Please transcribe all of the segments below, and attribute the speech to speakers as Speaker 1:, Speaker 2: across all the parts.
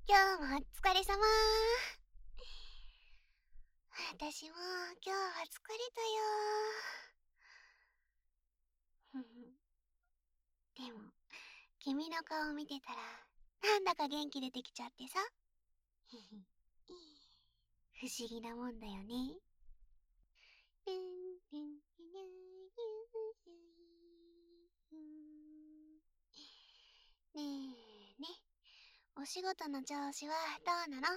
Speaker 1: 今日もお疲れ様。私も今日は疲れたよ。でも、君の顔見てたら、なんだか元気出てきちゃってさ。不思議なもんだよね。ねえね、お仕事の調子はどうなの？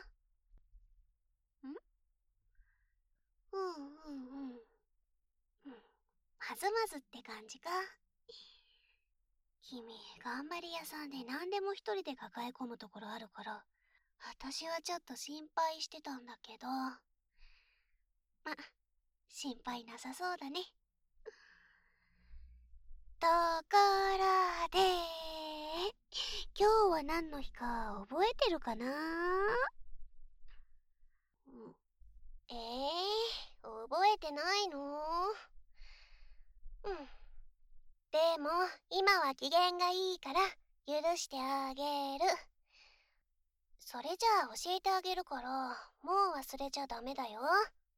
Speaker 1: うんうんうん。まずまずって感じか。君、頑張り屋さんで何でも一人で抱え込むところあるから、私はちょっと心配してたんだけど、心配なさそうだね。ところで、今日は何の日か覚えてるかな？覚えてないの？でも、今は機嫌がいいから、許してあげる。それじゃあ教えてあげるから、もう忘れちゃダメだよ。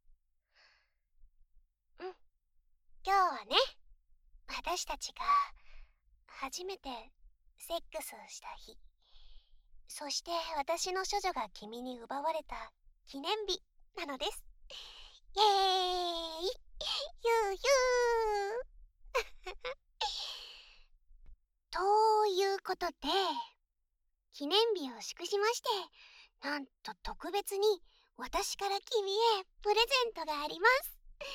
Speaker 1: 今日はね、私たちが初めてセックスした日。そして私の処女が君に奪われた記念日なのです。イエーイ、ゆうゆう。ということで、記念日を祝しまして、なんと特別に私から君へプレゼントがあります。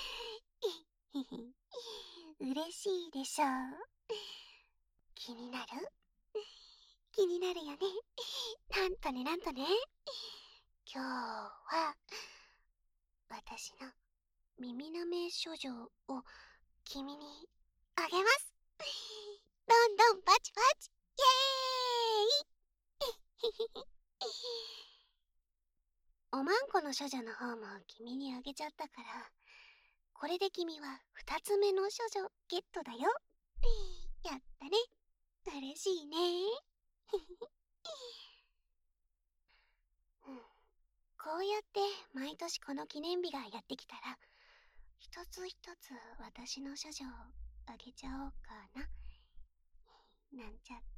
Speaker 1: 嬉しいでしょう。気になる？気になるよね。なんとね、今日は私の耳の目処女を君にあげます。どんどんパチパチ、イエーイ。おまんこの処女の方も君にあげちゃったから、これで君は2つ目の処女ゲットだよ。やったね。嬉しいね。こうやって毎年この記念日がやってきたら、一つ一つ私の処女をあげちゃおうかな。なんちゃって。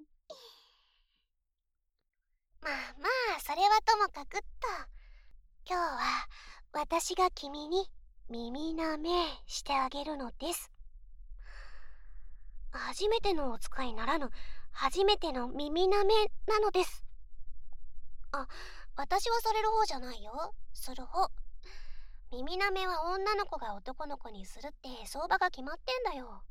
Speaker 1: まあ、それはともかくっと。今日は私が君に耳なめしてあげるのです。初めてのお使いならぬ、初めての耳なめなのです。あ、私はされる方じゃないよ。する方。耳なめは女の子が男の子にするって相場が決まってんだよ。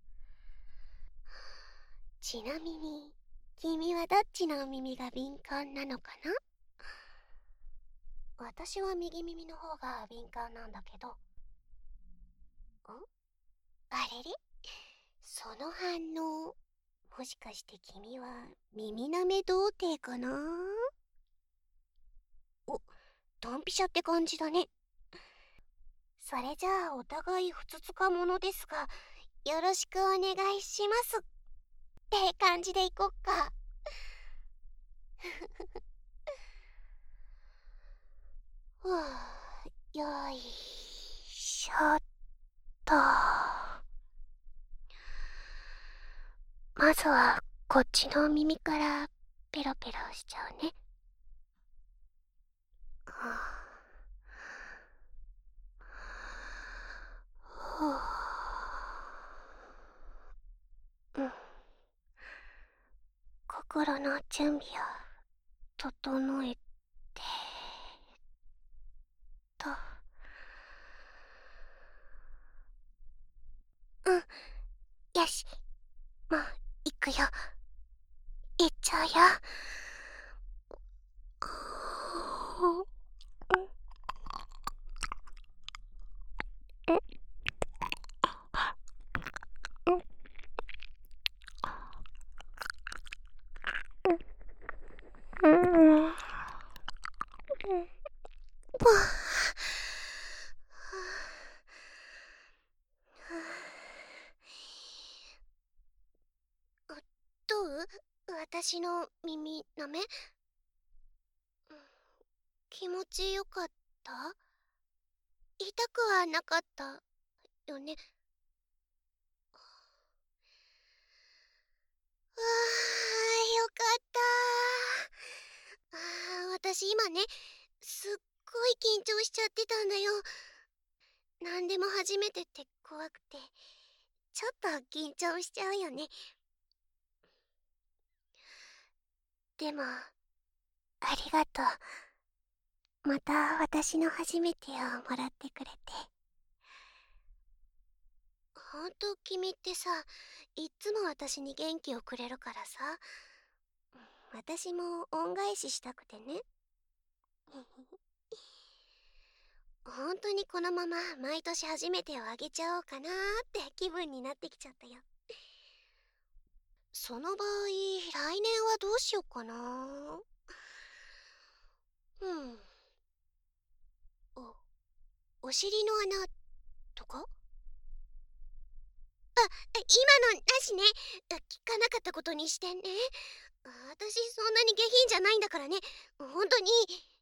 Speaker 1: ちなみに、君はどっちの耳が敏感なのかな？私は右耳の方が敏感なんだけど。あれれ？その反応、もしかして君は耳なめ童貞かな？お、ドンピシャって感じだね。それじゃあお互いふつつかものですが、よろしくお願いしますって感じでいこっか。ふぅ、よいしょっと。まずはこっちの耳からペロペロしちゃうね。心の準備を整えてと。よし、もう行くよ。行っちゃうよ。どう？私の耳なめ？ 気持ちよかった？痛くはなかったよね？ああ、よかった。私今ね、すっごい緊張しちゃってたんだよ。なんでも初めてって怖くて、ちょっと緊張しちゃうよね。でも、ありがとう。また私の初めてをもらってくれて。ほんと君ってさ、いっつも私に元気をくれるからさ、私も恩返ししたくてね。ほんとにこのまま毎年初めてをあげちゃおうかなーって気分になってきちゃったよ。その場合、来年はどうしようかな。お尻の穴とか？今のなしね。聞かなかったことにしてね。私そんなに下品じゃないんだからね。ほんとに。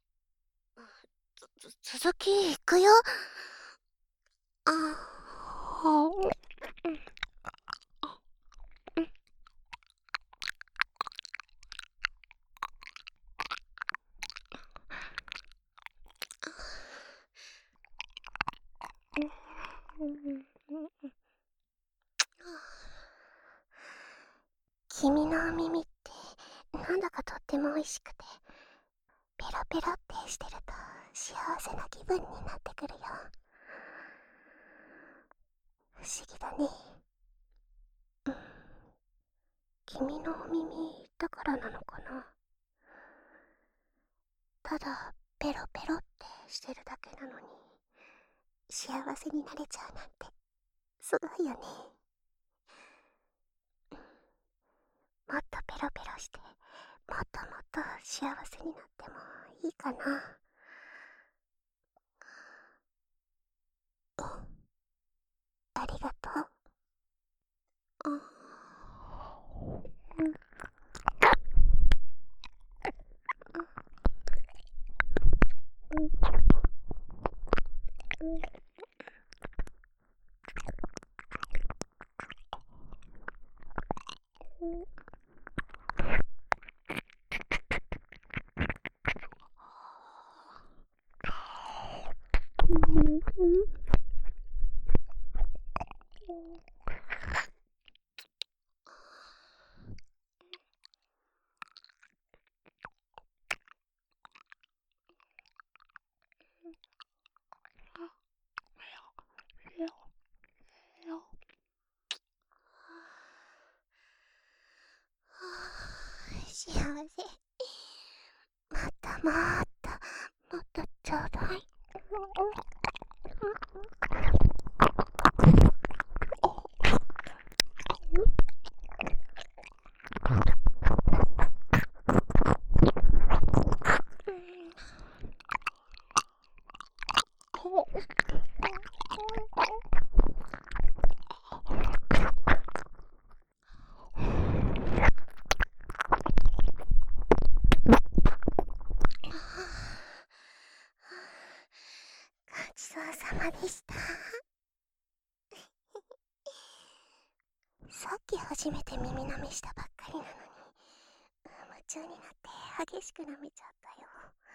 Speaker 1: 続きいくよ。あー君の耳ってなんだかとっても美味しくて、ペロペロってしてると幸せな気分になってくるよ。不思議だね。君のお耳だからなのかな。ただペロペロってしてるだけなのに幸せになれちゃうなんてすごいよね。もっとペロペロして、もっともっと幸せになってもいいかな。ありがとう。幸せ。もっともっともっとちょうだい。ごちそうさまでした。さっき初めて耳舐めしたばっかりなのに、夢中になって激しく舐めちゃったよ。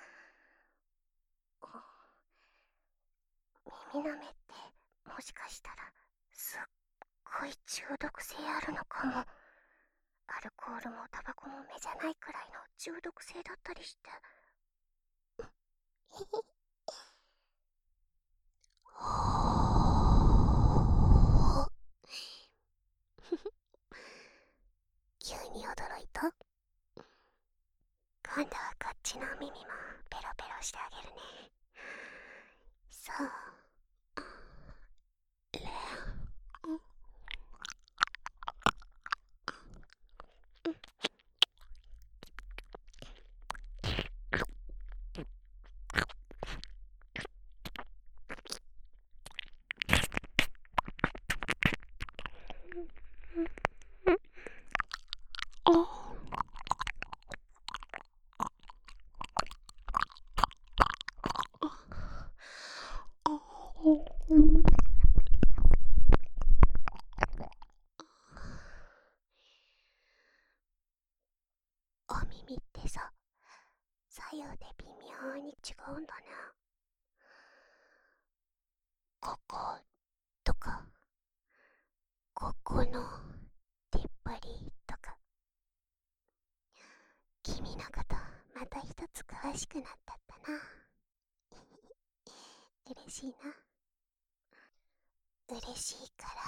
Speaker 1: 耳舐めってもしかしたらすっごい中毒性あるのかも。アルコールもタバコも目じゃないくらいの中毒性だったりして。急に驚いた？今度はこっちの耳もペロペロしてあげるね。そう。 お耳ってさ、左右で微妙に違うんだね。こことか、ここの出っ張りとか。君のことまた一つ詳しくなったったな。嬉しいな。嬉しい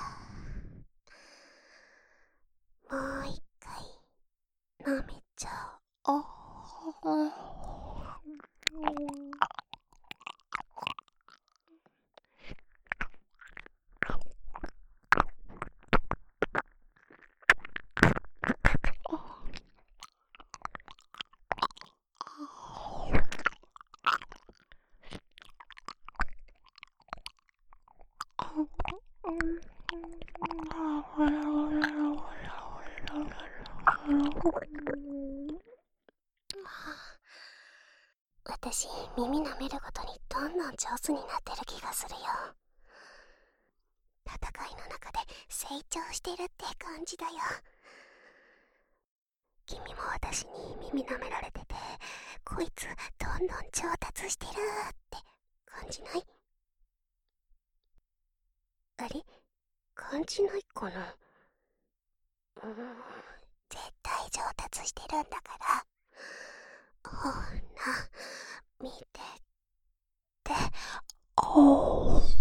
Speaker 1: からもう一回舐めちゃおう。私、耳舐めるごとにどんどん上手になってる気がするよ。戦いの中で成長してるって感じだよ。君も私に耳舐められてて、こいつどんどん上達してるって感じない？あれ？感じないかな？絶対上達してるんだから。ほら、見てって。おー。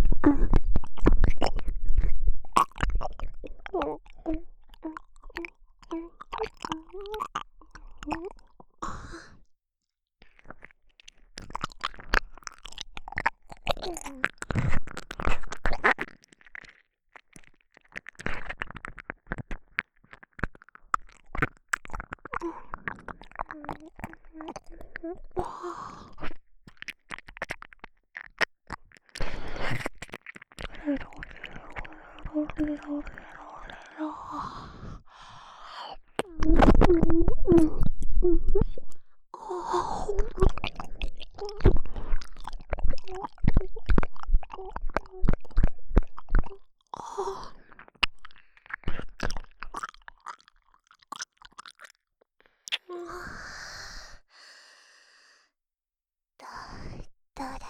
Speaker 1: どうだった？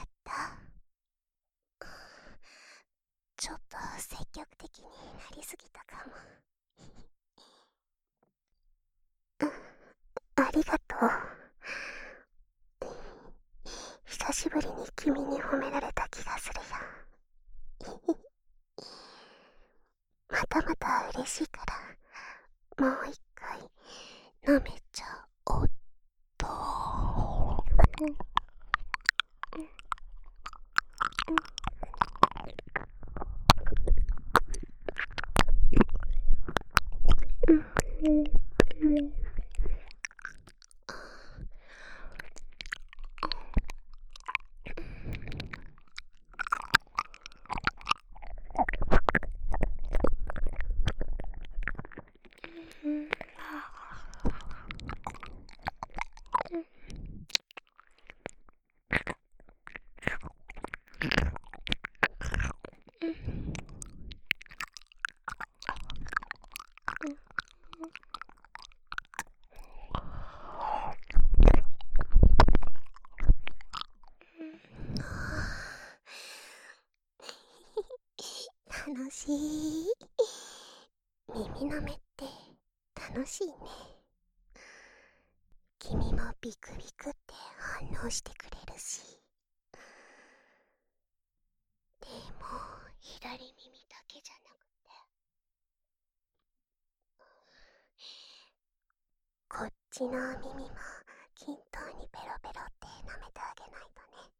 Speaker 1: ちょっと積極的になりすぎたかも。ありがとう。久しぶりに君に褒められた気がするよ。またまた嬉しいから、もう一回舐めちゃおっと。楽しい。耳舐めって楽しいね。君もビクビクって反応してくれるし。でも左耳だけじゃなくて、こっちの耳も均等にペロペロって舐めてあげないとね。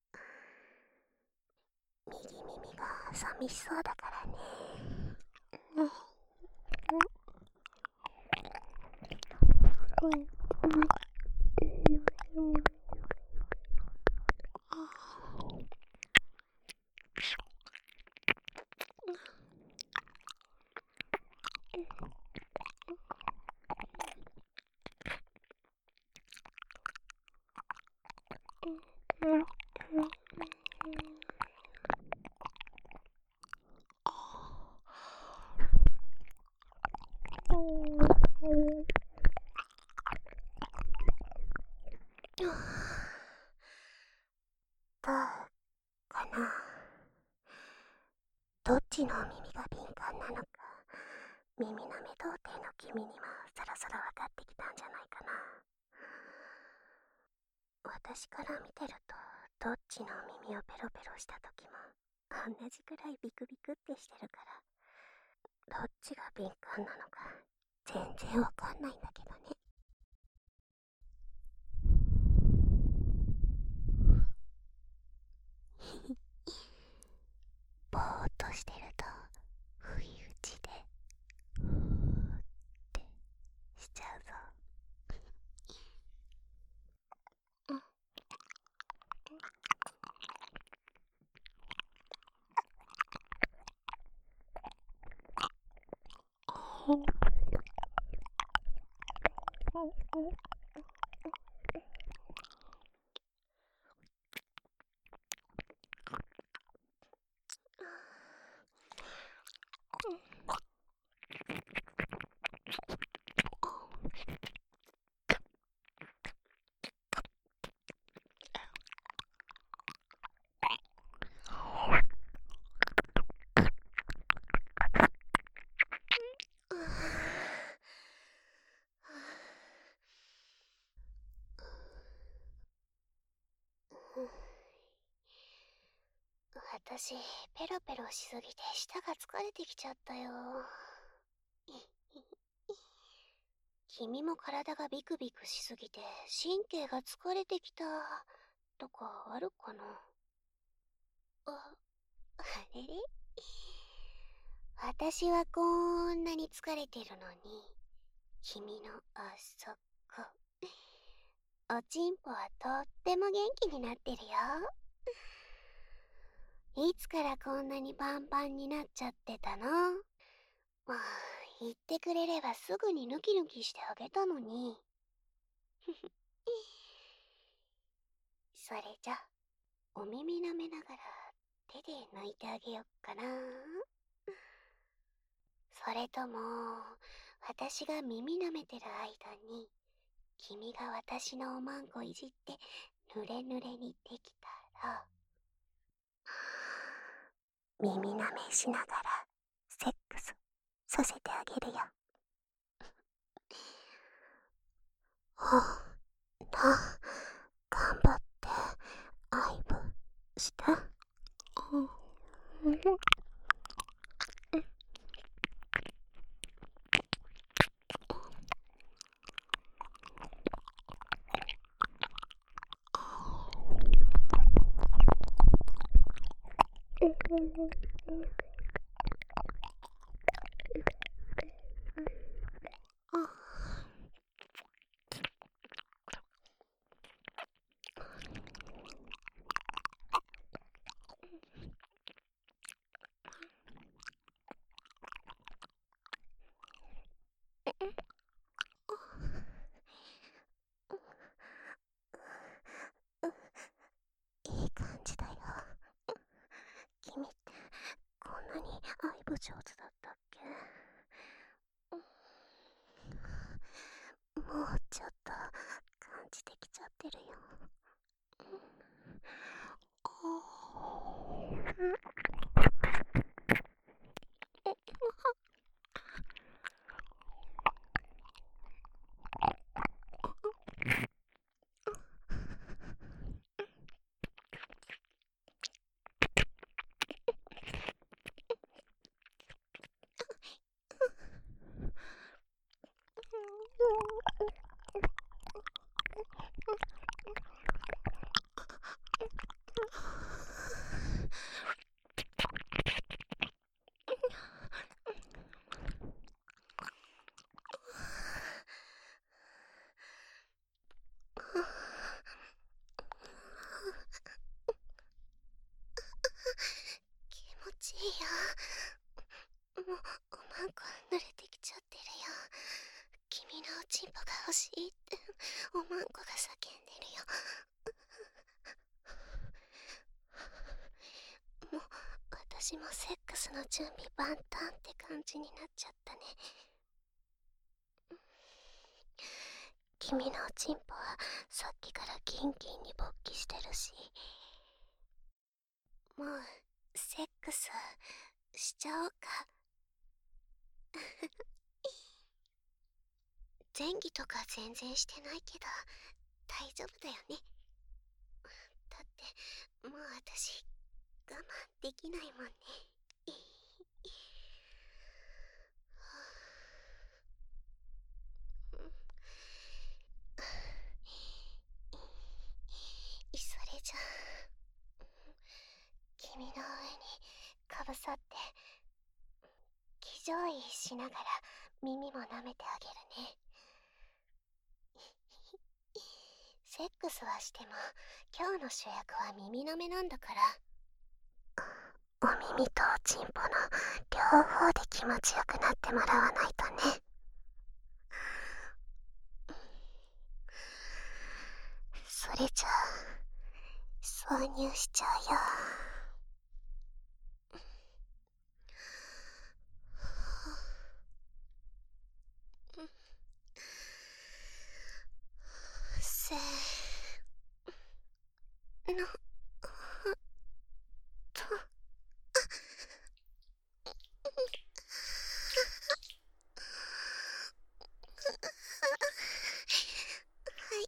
Speaker 1: 右耳が寂しそうだからね。 どっちのお耳が敏感なのか、耳の目童貞の君にもそろそろ分かってきたんじゃないかな。私から見てると、どっちのお耳をペロペロした時も同じくらいビクビクってしてるから、どっちが敏感なのか全然わかんないんだけどね。ぼーっとしてると不意打ちでうーってしちゃうぞ。私、ペロペロしすぎて舌が疲れてきちゃったよ。君も体がビクビクしすぎて神経が疲れてきたとかあるかな。あれれ、私はこんなに疲れてるのに、君のあそこ、おちんぽはとっても元気になってるよ。いつからこんなにパンパンになっちゃってたの？まあ、言ってくれればすぐにヌキヌキしてあげたのに。それじゃ、お耳舐めながら手で抜いてあげよっかな。それとも、私が耳舐めてる間に、君が私のおまんこいじってぬれぬれにできたら、耳舐めしながらセックスさせてあげるよ。ほら、頑張って愛撫して。いい感じだよ。君ってこんなに愛撫上手だったっけ？もうちょっと感じてきちゃってるよ。気持ちいいよ。もうおまんこ濡れてきちゃってるよ。君のおちんぽが欲しいっておまんこが叫んでるよ。もう私もセックスの準備万端って感じになっちゃったね。君のおちんぽはさっきからキンキンに勃起してるし、もうセックスしちゃおうか。前戯とか全然してないけど大丈夫だよね。だってもう私我慢できないもんね。それじゃ君の上にかぶさって騎乗位しながら耳も舐めてあげるね。セックスはしても今日の主役は耳舐めなんだから、お耳とおちんぽの両方で気持ちよくなってもらわないとね。それじゃあ挿入しちゃうよ。せーのと。入った。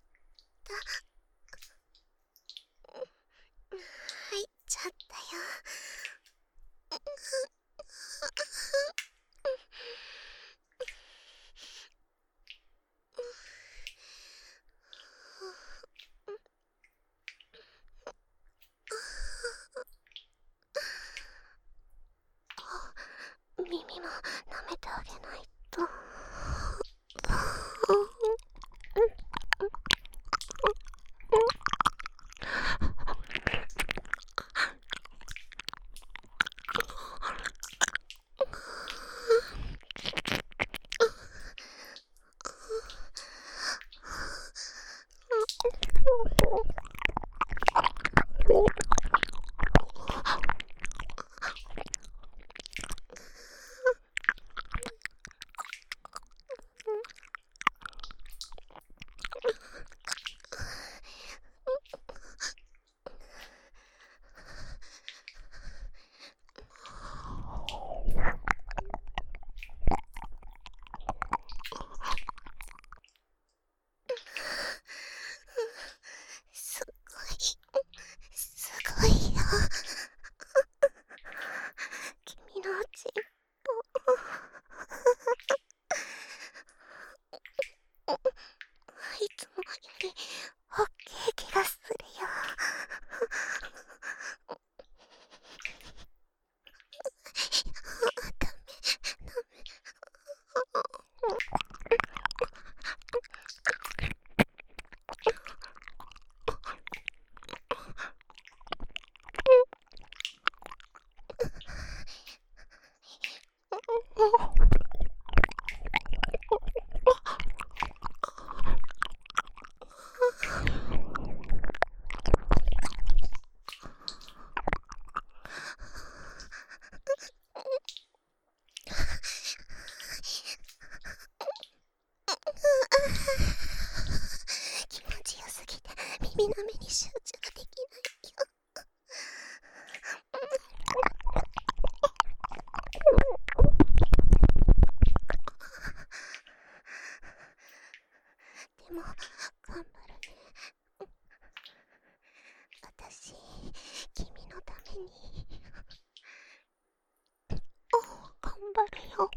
Speaker 1: 入っちゃったよ。耳も舐めてあげないと。すごいよ。君のおちんぽいつもよりおっきい気がするよ。気持ちよすぎて耳の目に集中できないよ。でも頑張るね。私君のために頑張るよ。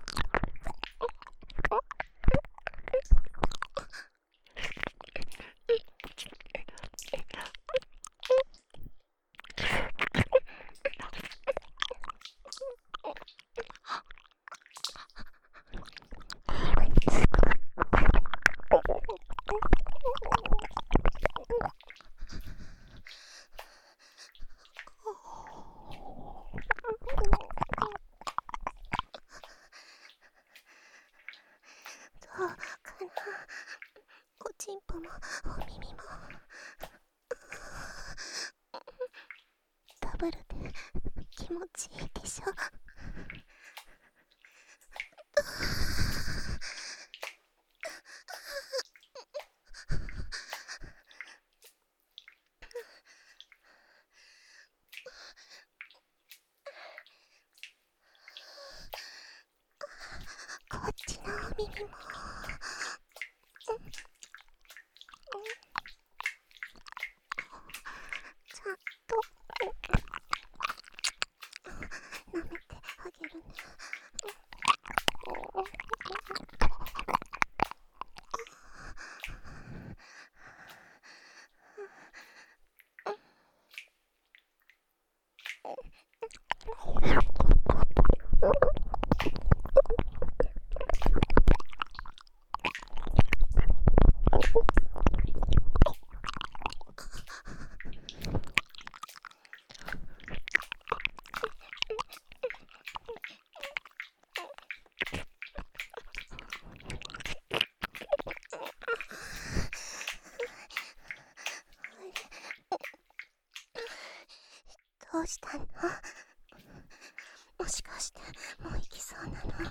Speaker 1: どうかな。おちんぽもお耳もダブルで気持ちいいでしょ。 耳もちゃんと舐めてあげるね。どうしたの？もしかしてもう行きそうなの？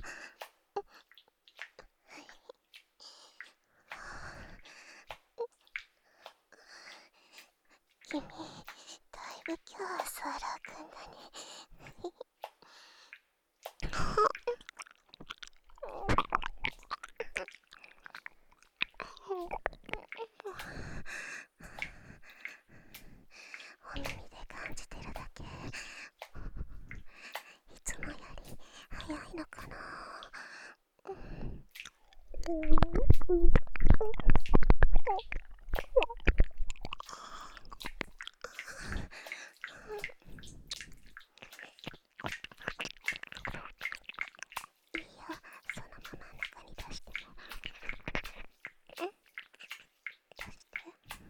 Speaker 1: 君、だいぶ今日はスワローくんだね。お耳で感じてるだけ。いつもより早いのかな。いいよ、そのまま中に出しても。出して。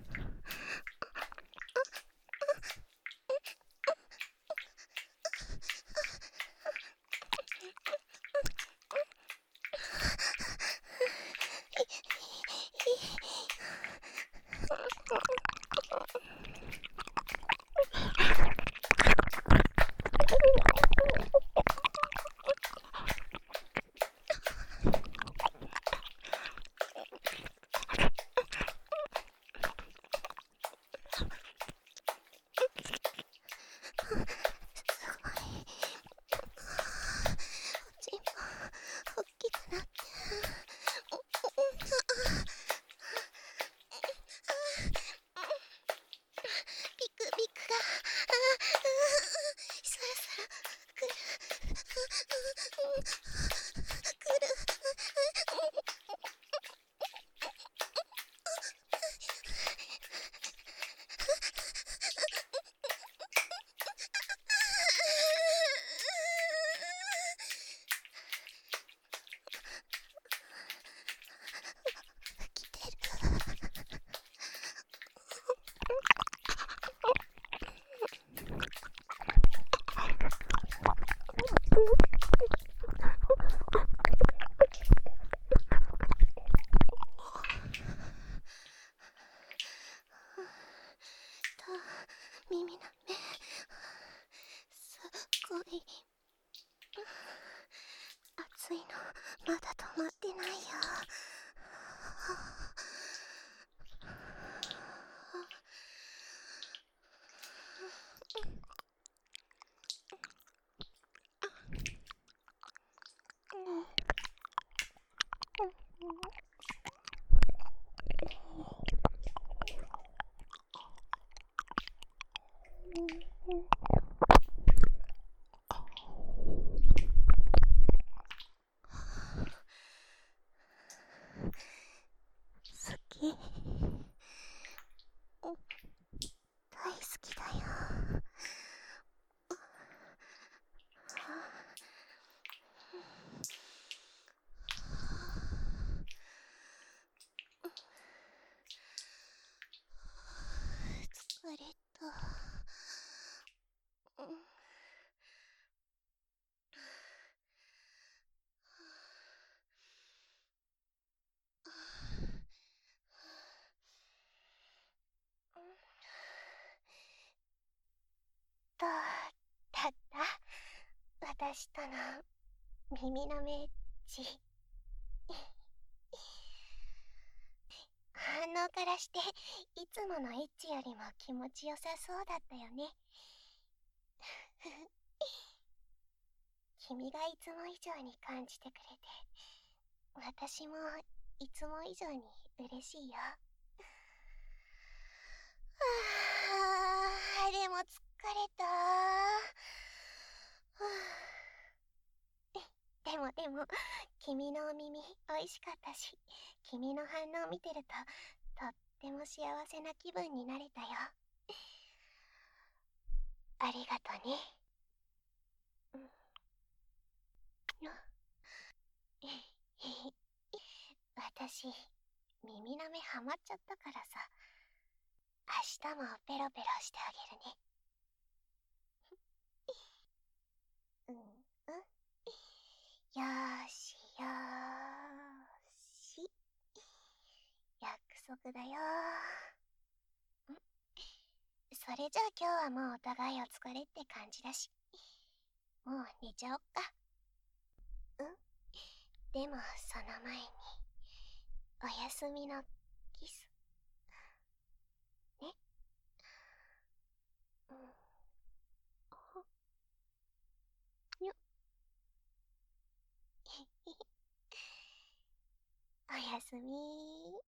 Speaker 1: 大きくなってビクビクがそろそろくるくる。来てる。耳の目すっごい熱いのまだ止まってないよ。好き。大好きだよ。疲れた。どうだった？私との耳のメッチ。反応からしていつものエッチよりも気持ちよさそうだったよね。君がいつも以上に感じてくれて私もいつも以上に嬉しいよ。でも疲れた。でも、君のお耳美味しかったし、君の反応を見てると、とっても幸せな気分になれたよ。ありがとね。うん。私、耳なめハマっちゃったからさ、明日もペロペロしてあげるね。うんうん。よーしよーし。約束だよー。それじゃあ今日はもうお互いお疲れって感じだし、もう寝ちゃおっか。うん。でもその前に、おやすみのキス。ね。うん。にょ。おやすみー。